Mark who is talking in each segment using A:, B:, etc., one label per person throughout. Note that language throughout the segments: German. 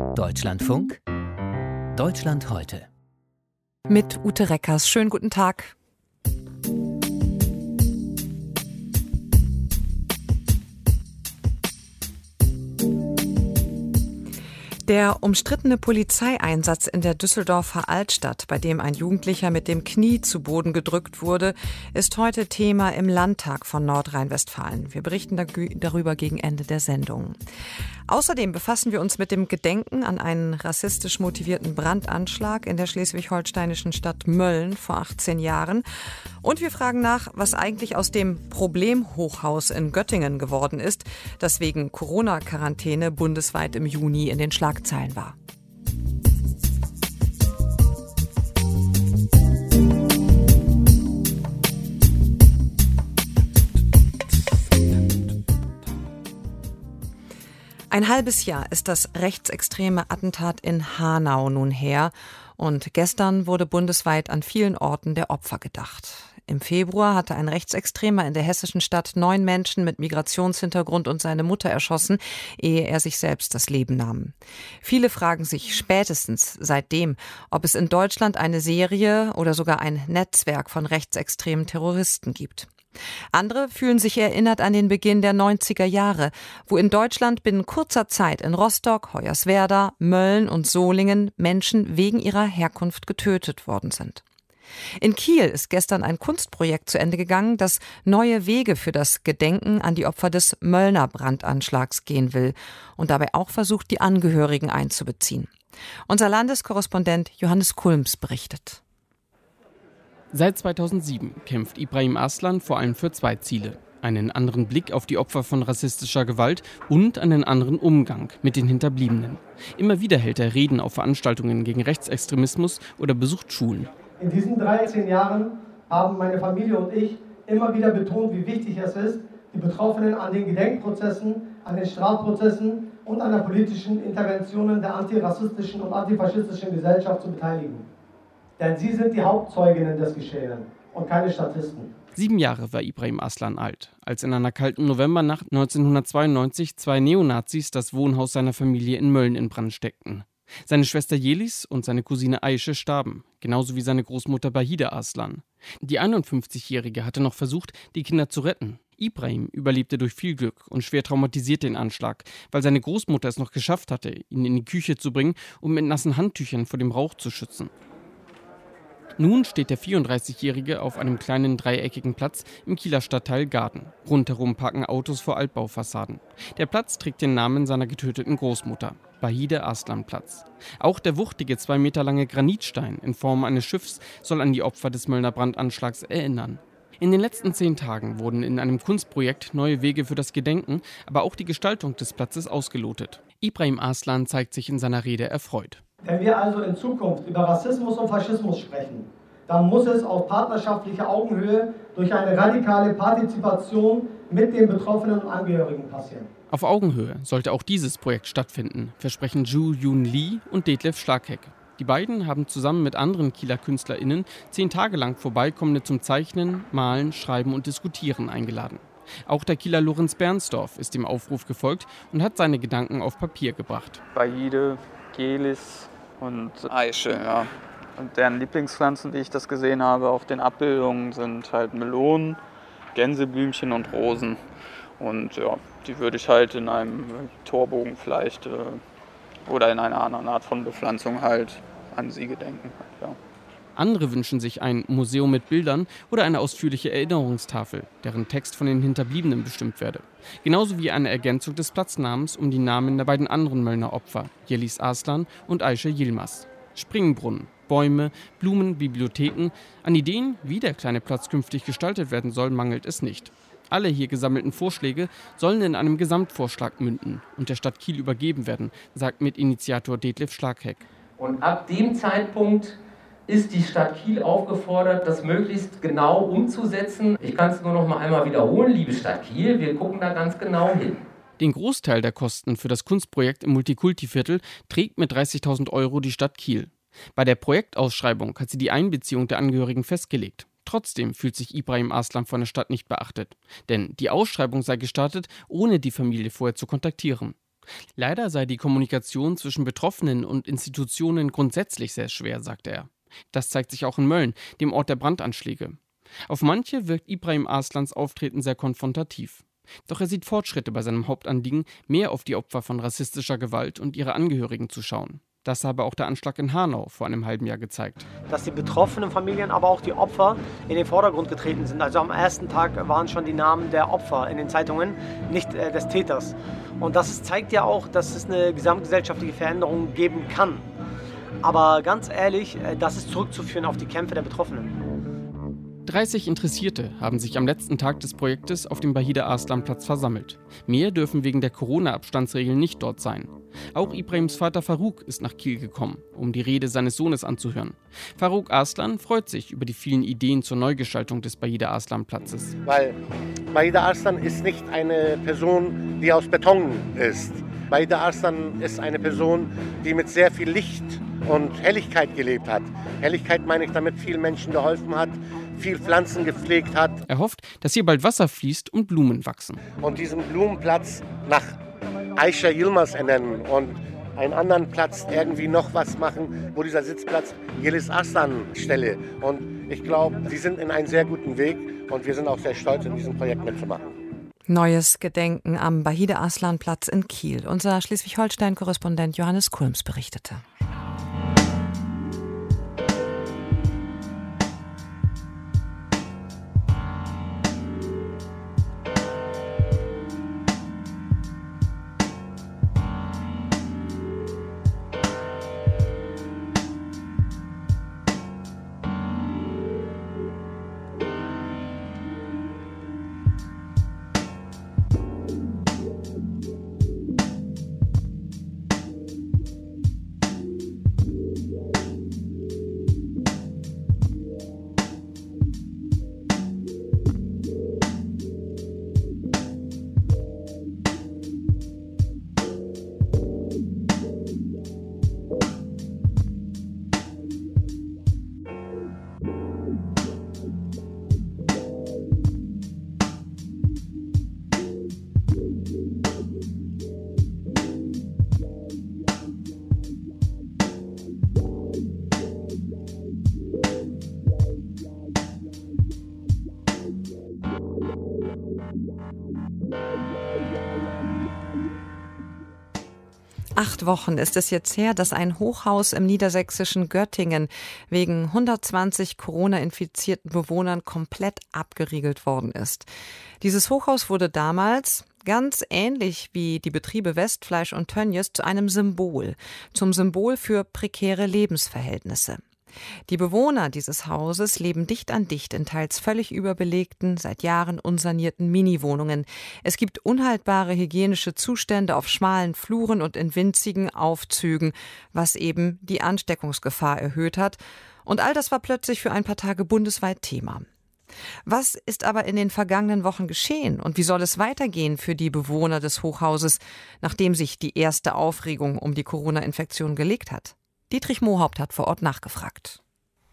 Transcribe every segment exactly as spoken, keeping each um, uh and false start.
A: Deutschlandfunk, Deutschland heute.
B: Mit Ute Reckers. Schönen guten Tag. Der umstrittene Polizeieinsatz in der Düsseldorfer Altstadt, bei dem ein Jugendlicher mit dem Knie zu Boden gedrückt wurde, ist heute Thema im Landtag von Nordrhein-Westfalen. Wir berichten darüber gegen Ende der Sendung. Außerdem befassen wir uns mit dem Gedenken an einen rassistisch motivierten Brandanschlag in der schleswig-holsteinischen Stadt Mölln vor achtzehn Jahren. Und wir fragen nach, was eigentlich aus dem Problemhochhaus in Göttingen geworden ist, das wegen Corona-Quarantäne bundesweit im Juni in den Schlagzeilen war. Ein halbes Jahr ist das rechtsextreme Attentat in Hanau nun her und gestern wurde bundesweit an vielen Orten der Opfer gedacht. Im Februar hatte ein Rechtsextremer in der hessischen Stadt neun Menschen mit Migrationshintergrund und seine Mutter erschossen, ehe er sich selbst das Leben nahm. Viele fragen sich spätestens seitdem, ob es in Deutschland eine Serie oder sogar ein Netzwerk von rechtsextremen Terroristen gibt. Andere fühlen sich erinnert an den Beginn der neunziger Jahre, wo in Deutschland binnen kurzer Zeit in Rostock, Hoyerswerda, Mölln und Solingen Menschen wegen ihrer Herkunft getötet worden sind. In Kiel ist gestern ein Kunstprojekt zu Ende gegangen, das neue Wege für das Gedenken an die Opfer des Möllner Brandanschlags gehen will und dabei auch versucht, die Angehörigen einzubeziehen. Unser Landeskorrespondent Johannes Kulms berichtet.
C: Seit zweitausendsieben kämpft Ibrahim Aslan vor allem für zwei Ziele. Einen anderen Blick auf die Opfer von rassistischer Gewalt und einen anderen Umgang mit den Hinterbliebenen. Immer wieder hält er Reden auf Veranstaltungen gegen Rechtsextremismus oder besucht Schulen.
D: In diesen dreizehn Jahren haben meine Familie und ich immer wieder betont, wie wichtig es ist, die Betroffenen an den Gedenkprozessen, an den Strafprozessen und an der politischen Interventionen der antirassistischen und antifaschistischen Gesellschaft zu beteiligen. Denn sie sind die Hauptzeuginnen des Geschehenen und keine Statisten.
C: Sieben Jahre war Ibrahim Aslan alt, als in einer kalten Novembernacht neunzehnhundertzweiundneunzig zwei Neonazis das Wohnhaus seiner Familie in Mölln in Brand steckten. Seine Schwester Jelis und seine Cousine Aische starben, genauso wie seine Großmutter Bahide Aslan. Die einundfünfzigjährige hatte noch versucht, die Kinder zu retten. Ibrahim überlebte durch viel Glück und schwer traumatisiert den Anschlag, weil seine Großmutter es noch geschafft hatte, ihn in die Küche zu bringen, um mit nassen Handtüchern vor dem Rauch zu schützen. Nun steht der vierunddreißigjährige auf einem kleinen dreieckigen Platz im Kieler Stadtteil Garden. Rundherum parken Autos vor Altbaufassaden. Der Platz trägt den Namen seiner getöteten Großmutter, Bahide Aslan Platz. Auch der wuchtige, zwei Meter lange Granitstein in Form eines Schiffs soll an die Opfer des Möllner Brandanschlags erinnern. In den letzten zehn Tagen wurden in einem Kunstprojekt neue Wege für das Gedenken, aber auch die Gestaltung des Platzes ausgelotet. Ibrahim Aslan zeigt sich in seiner Rede erfreut.
D: Wenn wir also in Zukunft über Rassismus und Faschismus sprechen, dann muss es auf partnerschaftlicher Augenhöhe durch eine radikale Partizipation mit den Betroffenen und Angehörigen passieren.
C: Auf Augenhöhe sollte auch dieses Projekt stattfinden, versprechen Ju Yun Lee und Detlef Schlagheck. Die beiden haben zusammen mit anderen Kieler KünstlerInnen zehn Tage lang Vorbeikommende zum Zeichnen, Malen, Schreiben und Diskutieren eingeladen. Auch der Kieler Lorenz Bernsdorf ist dem Aufruf gefolgt und hat seine Gedanken auf Papier gebracht.
E: Bahide, Jelis und Aische, ja. Und deren Lieblingspflanzen, wie ich das gesehen habe, auf den Abbildungen sind halt Melonen, Gänseblümchen und Rosen. Und ja, die würde ich halt in einem Torbogen vielleicht äh, oder in einer anderen Art von Bepflanzung halt an sie gedenken. Ja.
C: Andere wünschen sich ein Museum mit Bildern oder eine ausführliche Erinnerungstafel, deren Text von den Hinterbliebenen bestimmt werde. Genauso wie eine Ergänzung des Platznamens um die Namen der beiden anderen Möllner Opfer, Jelis Aslan und Aische Yilmaz. Springbrunnen, Bäume, Blumen, Bibliotheken. An Ideen, wie der kleine Platz künftig gestaltet werden soll, mangelt es nicht. Alle hier gesammelten Vorschläge sollen in einem Gesamtvorschlag münden und der Stadt Kiel übergeben werden, sagt Mitinitiator Detlef Schlagheck.
F: Und ab dem Zeitpunkt ist die Stadt Kiel aufgefordert, das möglichst genau umzusetzen. Ich kann es nur noch mal einmal wiederholen, liebe Stadt Kiel, wir gucken da ganz genau hin.
C: Den Großteil der Kosten für das Kunstprojekt im Multikulti-Viertel trägt mit dreißigtausend Euro die Stadt Kiel. Bei der Projektausschreibung hat sie die Einbeziehung der Angehörigen festgelegt. Trotzdem fühlt sich Ibrahim Aslan von der Stadt nicht beachtet. Denn die Ausschreibung sei gestartet, ohne die Familie vorher zu kontaktieren. Leider sei die Kommunikation zwischen Betroffenen und Institutionen grundsätzlich sehr schwer, sagt er. Das zeigt sich auch in Mölln, dem Ort der Brandanschläge. Auf manche wirkt Ibrahim Arslans Auftreten sehr konfrontativ. Doch er sieht Fortschritte bei seinem Hauptanliegen, mehr auf die Opfer von rassistischer Gewalt und ihre Angehörigen zu schauen. Das habe auch der Anschlag in Hanau vor einem halben Jahr gezeigt.
G: Dass die betroffenen Familien, aber auch die Opfer in den Vordergrund getreten sind. Also am ersten Tag waren schon die Namen der Opfer in den Zeitungen, nicht äh, des Täters. Und das zeigt ja auch, dass es eine gesamtgesellschaftliche Veränderung geben kann. Aber ganz ehrlich, äh, das ist zurückzuführen auf die Kämpfe der Betroffenen.
C: dreißig Interessierte haben sich am letzten Tag des Projektes auf dem Bahide-Arslan-Platz versammelt. Mehr dürfen wegen der Corona-Abstandsregeln nicht dort sein. Auch Ibrahims Vater Farouk ist nach Kiel gekommen, um die Rede seines Sohnes anzuhören. Farouk Arslan freut sich über die vielen Ideen zur Neugestaltung des Bahide-Arslan-Platzes.
H: Weil Bahide Arslan ist nicht eine Person, die aus Beton ist. Bahide Arslan ist eine Person, die mit sehr viel Licht und Helligkeit gelebt hat. Helligkeit meine ich damit, vielen Menschen geholfen hat, viel Pflanzen gepflegt hat.
C: Er hofft, dass hier bald Wasser fließt und Blumen wachsen.
H: Und diesen Blumenplatz nach Aisha Yilmaz ernennen und einen anderen Platz irgendwie noch was machen, wo dieser Sitzplatz Yeliz Arslan stelle. Und ich glaube, sie sind in einem sehr guten Weg und wir sind auch sehr stolz, in diesem Projekt mitzumachen.
B: Neues Gedenken am Bahide-Arslan-Platz in Kiel. Unser Schleswig-Holstein-Korrespondent Johannes Kulms berichtete. Acht Wochen ist es jetzt her, dass ein Hochhaus im niedersächsischen Göttingen wegen hundertzwanzig Corona-infizierten Bewohnern komplett abgeriegelt worden ist. Dieses Hochhaus wurde damals, ganz ähnlich wie die Betriebe Westfleisch und Tönnies, zu einem Symbol, zum Symbol für prekäre Lebensverhältnisse. Die Bewohner dieses Hauses leben dicht an dicht in teils völlig überbelegten, seit Jahren unsanierten Miniwohnungen. Es gibt unhaltbare hygienische Zustände auf schmalen Fluren und in winzigen Aufzügen, was eben die Ansteckungsgefahr erhöht hat. Und all das war plötzlich für ein paar Tage bundesweit Thema. Was ist aber in den vergangenen Wochen geschehen und wie soll es weitergehen für die Bewohner des Hochhauses, nachdem sich die erste Aufregung um die Corona-Infektion gelegt hat? Dietrich Mohaupt hat vor Ort nachgefragt.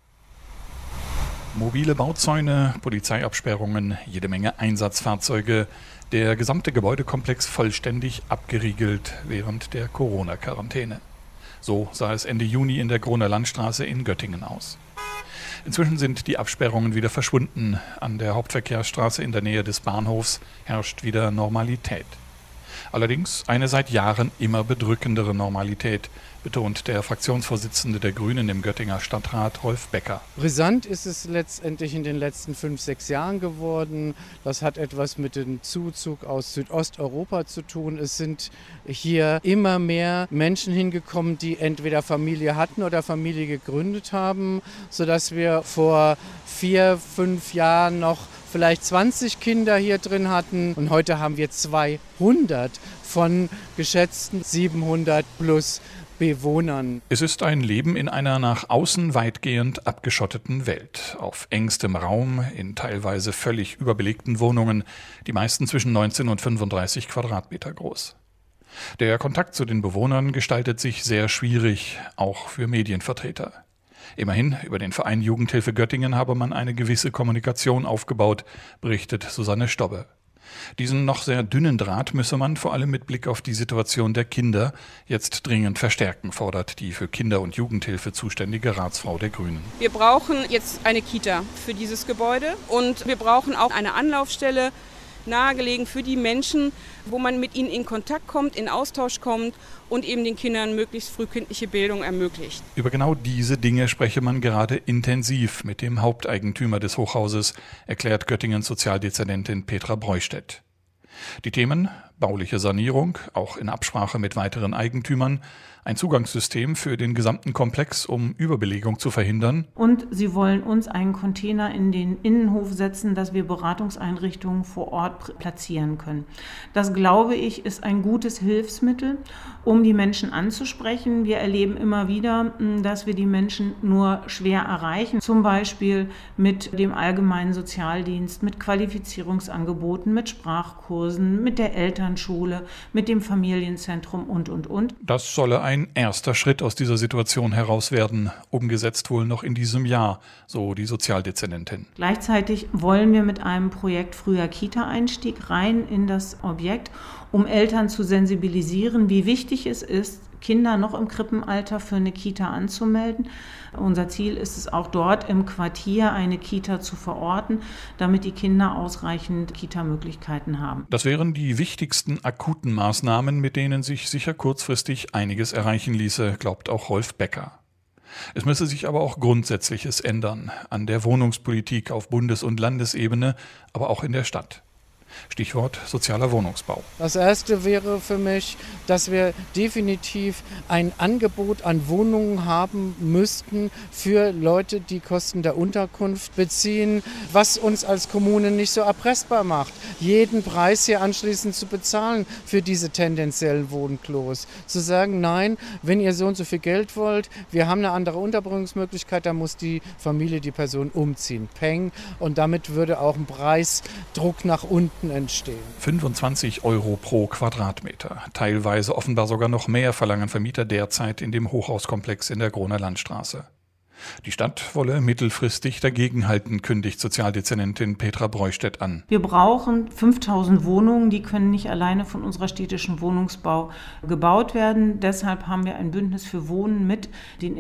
I: Mobile Bauzäune, Polizeiabsperrungen, jede Menge Einsatzfahrzeuge. Der gesamte Gebäudekomplex vollständig abgeriegelt während der Corona-Quarantäne. So sah es Ende Juni in der Groner Landstraße in Göttingen aus. Inzwischen sind die Absperrungen wieder verschwunden. An der Hauptverkehrsstraße in der Nähe des Bahnhofs herrscht wieder Normalität. Allerdings eine seit Jahren immer bedrückendere Normalität, betont der Fraktionsvorsitzende der Grünen im Göttinger Stadtrat, Rolf Becker.
J: Brisant ist es letztendlich in den letzten fünf, sechs Jahren geworden. Das hat etwas mit dem Zuzug aus Südosteuropa zu tun. Es sind hier immer mehr Menschen hingekommen, die entweder Familie hatten oder Familie gegründet haben, sodass wir vor vier, fünf Jahren noch vielleicht zwanzig Kinder hier drin hatten und heute haben wir zweihundert von geschätzten siebenhundert plus Bewohnern.
I: Es ist ein Leben in einer nach außen weitgehend abgeschotteten Welt. Auf engstem Raum, in teilweise völlig überbelegten Wohnungen, die meisten zwischen neunzehn und fünfunddreißig Quadratmeter groß. Der Kontakt zu den Bewohnern gestaltet sich sehr schwierig, auch für Medienvertreter. Immerhin, über den Verein Jugendhilfe Göttingen habe man eine gewisse Kommunikation aufgebaut, berichtet Susanne Stobbe. Diesen noch sehr dünnen Draht müsse man vor allem mit Blick auf die Situation der Kinder jetzt dringend verstärken, fordert die für Kinder- und Jugendhilfe zuständige Ratsfrau der Grünen.
K: Wir brauchen jetzt eine Kita für dieses Gebäude und wir brauchen auch eine Anlaufstelle, nahegelegen für die Menschen, wo man mit ihnen in Kontakt kommt, in Austausch kommt und eben den Kindern möglichst frühkindliche Bildung ermöglicht.
I: Über genau diese Dinge spreche man gerade intensiv mit dem Haupteigentümer des Hochhauses, erklärt Göttingens Sozialdezernentin Petra Breustedt. Die Themen: bauliche Sanierung, auch in Absprache mit weiteren Eigentümern, ein Zugangssystem für den gesamten Komplex, um Überbelegung zu verhindern.
L: Und sie wollen uns einen Container in den Innenhof setzen, dass wir Beratungseinrichtungen vor Ort platzieren können. Das, glaube ich, ist ein gutes Hilfsmittel, um die Menschen anzusprechen. Wir erleben immer wieder, dass wir die Menschen nur schwer erreichen, zum Beispiel mit dem allgemeinen Sozialdienst, mit Qualifizierungsangeboten, mit Sprachkursen, mit der Elternschule, mit dem Familienzentrum und, und, und.
I: Das solle ein erster Schritt aus dieser Situation heraus werden, umgesetzt wohl noch in diesem Jahr, so die Sozialdezernentin.
L: Gleichzeitig wollen wir mit einem Projekt früher Kita-Einstieg rein in das Objekt, um Eltern zu sensibilisieren, wie wichtig es ist, Kinder noch im Krippenalter für eine Kita anzumelden. Unser Ziel ist es auch dort im Quartier eine Kita zu verorten, damit die Kinder ausreichend Kita-Möglichkeiten haben.
I: Das wären die wichtigsten akuten Maßnahmen, mit denen sich sicher kurzfristig einiges erreichen ließe, glaubt auch Rolf Becker. Es müsse sich aber auch Grundsätzliches ändern, an der Wohnungspolitik auf Bundes- und Landesebene, aber auch in der Stadt. Stichwort sozialer Wohnungsbau.
J: Das Erste wäre für mich, dass wir definitiv ein Angebot an Wohnungen haben müssten für Leute, die Kosten der Unterkunft beziehen, was uns als Kommune nicht so erpressbar macht, jeden Preis hier anschließend zu bezahlen für diese tendenziellen Wohnklos. Zu sagen, nein, wenn ihr so und so viel Geld wollt, wir haben eine andere Unterbringungsmöglichkeit, dann muss die Familie, die Person umziehen. Peng. Und damit würde auch ein Preisdruck nach unten entstehen.
I: fünfundzwanzig Euro pro Quadratmeter. Teilweise offenbar sogar noch mehr verlangen Vermieter derzeit in dem Hochhauskomplex in der Groner Landstraße. Die Stadt wolle mittelfristig dagegenhalten, kündigt Sozialdezernentin Petra Breustedt an.
L: Wir brauchen fünftausend Wohnungen, die können nicht alleine von unserer städtischen Wohnungsbau gebaut werden. Deshalb haben wir ein Bündnis für Wohnen mit den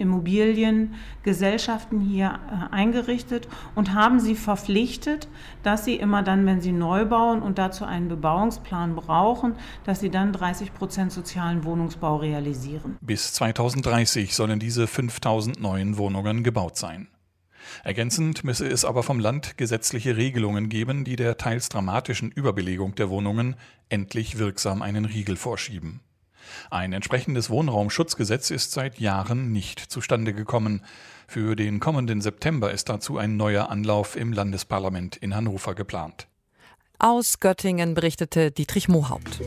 L: Immobiliengesellschaften hier eingerichtet und haben sie verpflichtet, dass sie immer dann, wenn sie neu bauen und dazu einen Bebauungsplan brauchen, dass sie dann dreißig Prozent sozialen Wohnungsbau realisieren.
I: Bis zweitausenddreißig sollen diese fünftausend neuen Wohnungen gebaut sein. Ergänzend müsse es aber vom Land gesetzliche Regelungen geben, die der teils dramatischen Überbelegung der Wohnungen endlich wirksam einen Riegel vorschieben. Ein entsprechendes Wohnraumschutzgesetz ist seit Jahren nicht zustande gekommen. Für den kommenden September ist dazu ein neuer Anlauf im Landesparlament in Hannover geplant.
B: Aus Göttingen berichtete Dietrich Mohaupt.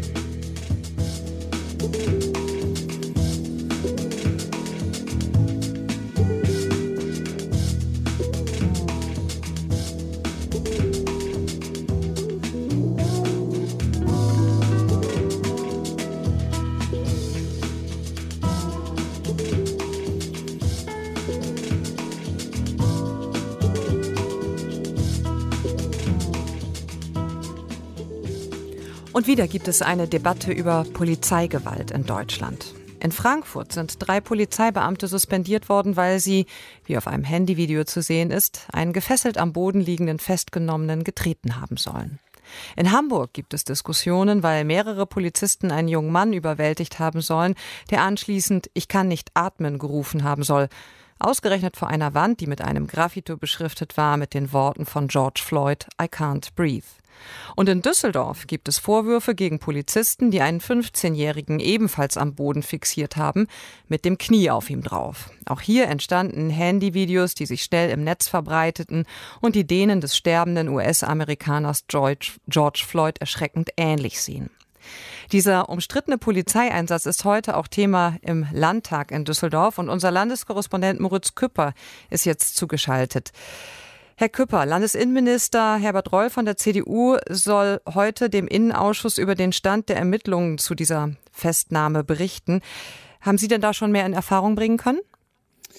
B: Und wieder gibt es eine Debatte über Polizeigewalt in Deutschland. In Frankfurt sind drei Polizeibeamte suspendiert worden, weil sie, wie auf einem Handyvideo zu sehen ist, einen gefesselt am Boden liegenden Festgenommenen getreten haben sollen. In Hamburg gibt es Diskussionen, weil mehrere Polizisten einen jungen Mann überwältigt haben sollen, der anschließend „Ich kann nicht atmen" gerufen haben soll. Ausgerechnet vor einer Wand, die mit einem Graffito beschriftet war mit den Worten von George Floyd, "I can't breathe". Und in Düsseldorf gibt es Vorwürfe gegen Polizisten, die einen fünfzehnjährigen ebenfalls am Boden fixiert haben, mit dem Knie auf ihm drauf. Auch hier entstanden Handyvideos, die sich schnell im Netz verbreiteten und die denen des sterbenden U S-Amerikaners George, George Floyd erschreckend ähnlich sehen. Dieser umstrittene Polizeieinsatz ist heute auch Thema im Landtag in Düsseldorf und unser Landeskorrespondent Moritz Küpper ist jetzt zugeschaltet. Herr Küpper, Landesinnenminister Herbert Reul von der C D U soll heute dem Innenausschuss über den Stand der Ermittlungen zu dieser Festnahme berichten. Haben Sie denn da schon mehr in Erfahrung bringen können?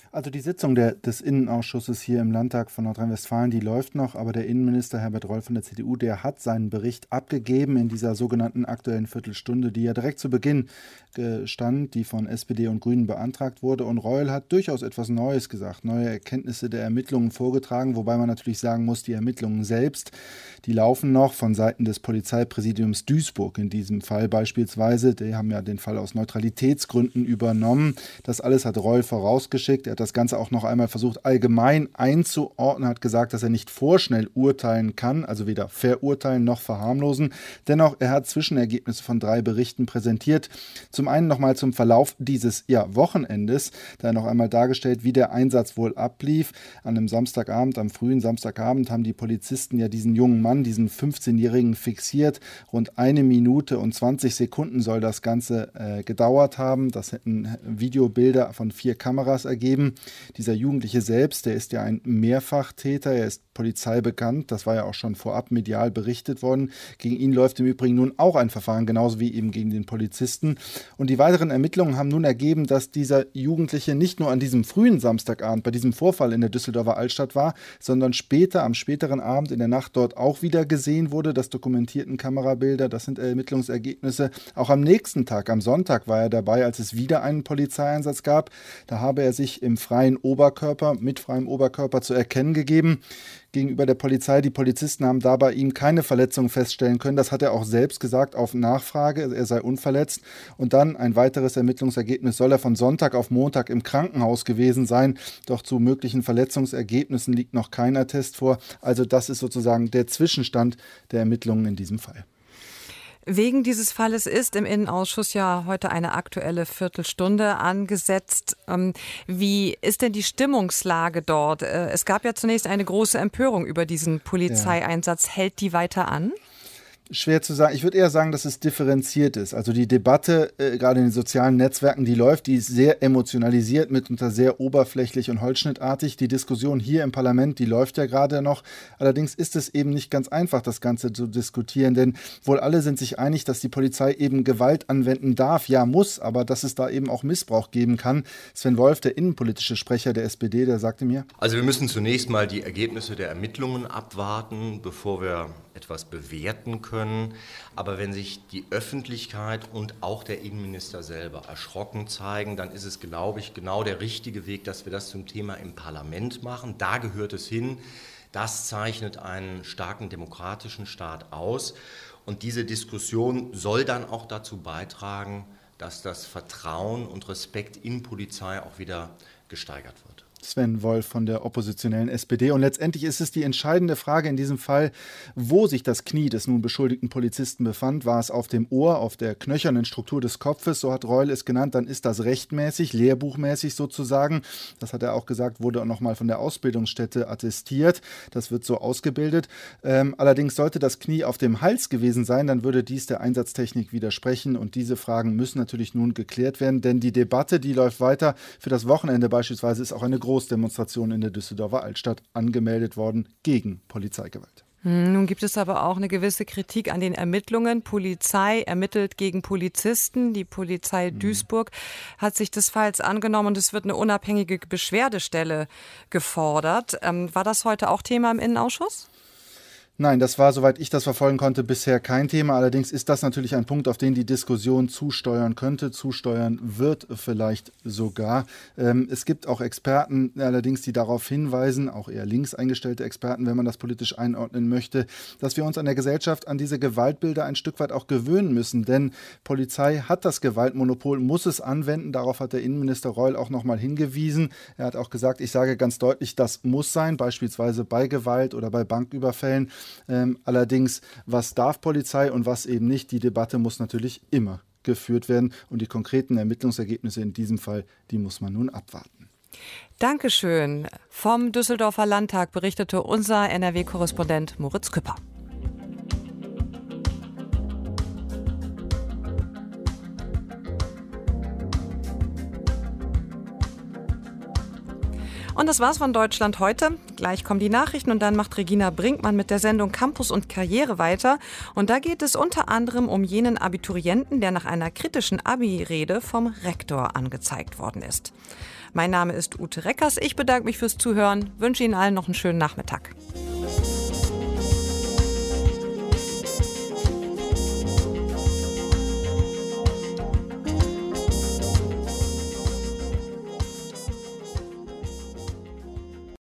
M: Also die Sitzung der, des Innenausschusses hier im Landtag von Nordrhein-Westfalen, die läuft noch, aber der Innenminister Herbert Reul von der C D U, der hat seinen Bericht abgegeben in dieser sogenannten aktuellen Viertelstunde, die ja direkt zu Beginn stand, die von S P D und Grünen beantragt wurde. Und Reul hat durchaus etwas Neues gesagt, neue Erkenntnisse der Ermittlungen vorgetragen, wobei man natürlich sagen muss, die Ermittlungen selbst, die laufen noch von Seiten des Polizeipräsidiums Duisburg in diesem Fall beispielsweise. Die haben ja den Fall aus Neutralitätsgründen übernommen. Das alles hat Reul vorausgeschickt. Er hat das Ganze auch noch einmal versucht, allgemein einzuordnen, hat gesagt, dass er nicht vorschnell urteilen kann, also weder verurteilen noch verharmlosen. Dennoch, er hat Zwischenergebnisse von drei Berichten präsentiert. Zum einen nochmal zum Verlauf dieses ja, Wochenendes, da noch einmal dargestellt, wie der Einsatz wohl ablief. An einem Samstagabend, am frühen Samstagabend, haben die Polizisten ja diesen jungen Mann, diesen fünfzehnjährigen, fixiert. Rund eine Minute und zwanzig Sekunden soll das Ganze äh, gedauert haben. Das hätten Videobilder von vier Kameras ergeben. Dieser Jugendliche selbst, der ist ja ein Mehrfachtäter, er ist polizeibekannt, das war ja auch schon vorab medial berichtet worden. Gegen ihn läuft im Übrigen nun auch ein Verfahren, genauso wie eben gegen den Polizisten. Und die weiteren Ermittlungen haben nun ergeben, dass dieser Jugendliche nicht nur an diesem frühen Samstagabend bei diesem Vorfall in der Düsseldorfer Altstadt war, sondern später, am späteren Abend in der Nacht dort auch wieder gesehen wurde. Das dokumentierten Kamerabilder, das sind Ermittlungsergebnisse. Auch am nächsten Tag, am Sonntag, war er dabei, als es wieder einen Polizeieinsatz gab. Da habe er sich im freien Oberkörper, mit freiem Oberkörper zu erkennen gegeben gegenüber der Polizei. Die Polizisten haben dabei ihm keine Verletzungen feststellen können. Das hat er auch selbst gesagt auf Nachfrage. Er sei unverletzt. Und dann ein weiteres Ermittlungsergebnis: soll er von Sonntag auf Montag im Krankenhaus gewesen sein. Doch zu möglichen Verletzungsergebnissen liegt noch kein Attest vor. Also das ist sozusagen der Zwischenstand der Ermittlungen in diesem Fall.
B: Wegen dieses Falles ist im Innenausschuss ja heute eine aktuelle Viertelstunde angesetzt. Wie ist denn die Stimmungslage dort? Es gab ja zunächst eine große Empörung über diesen Polizeieinsatz. Ja. Hält die weiter an?
M: Schwer zu sagen. Ich würde eher sagen, dass es differenziert ist. Also die Debatte, äh, gerade in den sozialen Netzwerken, die läuft, die ist sehr emotionalisiert, mitunter sehr oberflächlich und holzschnittartig. Die Diskussion hier im Parlament, die läuft ja gerade noch. Allerdings ist es eben nicht ganz einfach, das Ganze zu diskutieren, denn wohl alle sind sich einig, dass die Polizei eben Gewalt anwenden darf, ja muss, aber dass es da eben auch Missbrauch geben kann. Sven Wolf, der innenpolitische Sprecher der S P D, der sagte mir:
N: Also wir müssen zunächst mal die Ergebnisse der Ermittlungen abwarten, bevor wir etwas bewerten können. Aber wenn sich die Öffentlichkeit und auch der Innenminister selber erschrocken zeigen, dann ist es, glaube ich, genau der richtige Weg, dass wir das zum Thema im Parlament machen. Da gehört es hin. Das zeichnet einen starken demokratischen Staat aus. Und diese Diskussion soll dann auch dazu beitragen, dass das Vertrauen und Respekt in Polizei auch wieder gesteigert wird.
M: Sven Wolf von der oppositionellen S P D. Und letztendlich ist es die entscheidende Frage in diesem Fall, wo sich das Knie des nun beschuldigten Polizisten befand. War es auf dem Ohr, auf der knöchernen Struktur des Kopfes, so hat Reul es genannt, dann ist das rechtmäßig, lehrbuchmäßig sozusagen. Das hat er auch gesagt, wurde auch nochmal von der Ausbildungsstätte attestiert. Das wird so ausgebildet. Ähm, allerdings sollte das Knie auf dem Hals gewesen sein, dann würde dies der Einsatztechnik widersprechen. Und diese Fragen müssen natürlich nun geklärt werden, denn die Debatte, die läuft weiter. Für das Wochenende beispielsweise ist auch eine große Großdemonstration in der Düsseldorfer Altstadt angemeldet worden gegen Polizeigewalt.
B: Nun gibt es aber auch eine gewisse Kritik an den Ermittlungen. Polizei ermittelt gegen Polizisten. Die Polizei Duisburg hat sich des Falls angenommen und es wird eine unabhängige Beschwerdestelle gefordert. Ähm, war das heute auch Thema im Innenausschuss?
M: Nein, das war, soweit ich das verfolgen konnte, bisher kein Thema. Allerdings ist das natürlich ein Punkt, auf den die Diskussion zusteuern könnte, zusteuern wird vielleicht sogar. Ähm, es gibt auch Experten allerdings, die darauf hinweisen, auch eher links eingestellte Experten, wenn man das politisch einordnen möchte, dass wir uns an der Gesellschaft an diese Gewaltbilder ein Stück weit auch gewöhnen müssen. Denn Polizei hat das Gewaltmonopol, muss es anwenden. Darauf hat der Innenminister Reul auch nochmal hingewiesen. Er hat auch gesagt, ich sage ganz deutlich, das muss sein, beispielsweise bei Gewalt oder bei Banküberfällen. Ähm, allerdings, was darf Polizei und was eben nicht, die Debatte muss natürlich immer geführt werden. Und die konkreten Ermittlungsergebnisse in diesem Fall, die muss man nun abwarten.
B: Dankeschön. Vom Düsseldorfer Landtag berichtete unser N R W-Korrespondent Moritz Küpper. Und das war's von Deutschland heute. Gleich kommen die Nachrichten und dann macht Regina Brinkmann mit der Sendung Campus und Karriere weiter. Und da geht es unter anderem um jenen Abiturienten, der nach einer kritischen Abi-Rede vom Rektor angezeigt worden ist. Mein Name ist Ute Reckers. Ich bedanke mich fürs Zuhören, wünsche Ihnen allen noch einen schönen Nachmittag.